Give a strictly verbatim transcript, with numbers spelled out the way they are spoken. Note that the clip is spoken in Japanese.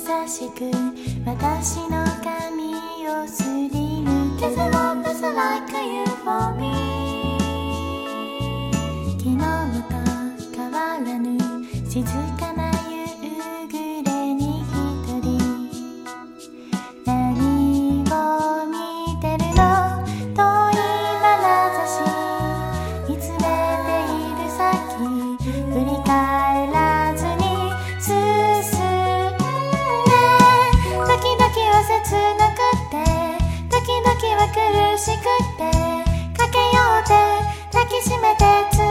優しく私の髪をすり抜ける Cause I want this like you for me 昨日と変わらぬ静かな夕暮れに一人何を見てるの遠い眼差し見つめている先振り返らずに進んで時々は切なくって時々は苦しくってかけようって抱きしめて